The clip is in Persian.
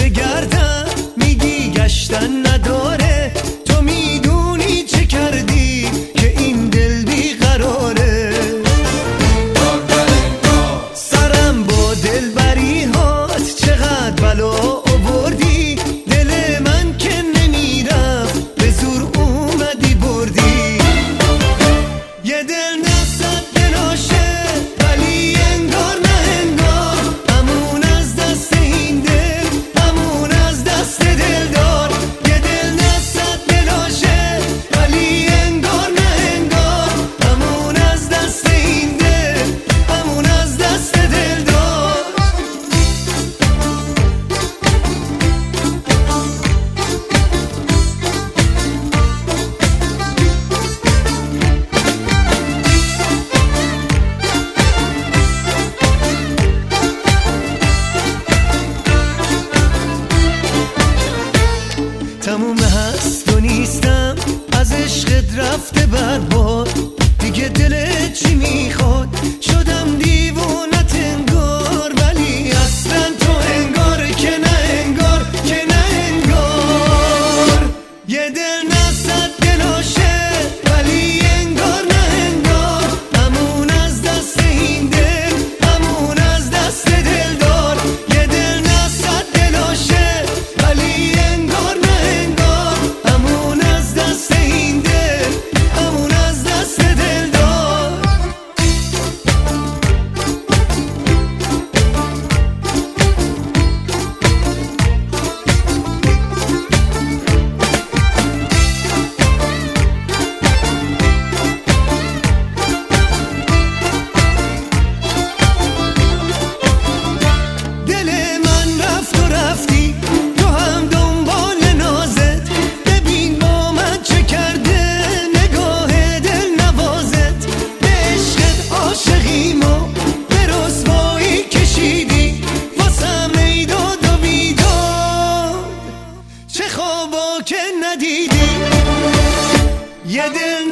بگردم میگی گشتن نداره، تو میدونی چه کردی که این دل بیقراره. سرم با دلبری هات چقدر بلا آوردی، دل من که نمیرفت به زور اومدی بردی. یه دل نصد دلاشه ولی انگار نه انگار، همون از دست این دل، همون از دست دلدار. یه دل نصد دلاشه ولی انگار نه انگار، همون از دست این دل، همون از دست دلدار. تموم هست و نیستم از عشقت رفته برباد، دیگه دلت چی میخواد؟ شدم دیوونت انگار، ولی اصلا تو انگار که نه انگار که نه انگار. یه دل نصد دلاشه ولی انگار نه انگار، همون از دست این دل، همون از دست دلدار. یه دل نصد دلاشه ولی انگار نه انگار، همون از دست این دل، همون از دست دلدار. دل من رفت و رفتی، تو هم دنبال نازت، ببین با من چه کرده نگاه دل نوازت. به عشقت عاشقیمو به رسوایی کشیدی، واسم ایداد و بیداد چه خوابا که ندیدی. یه دل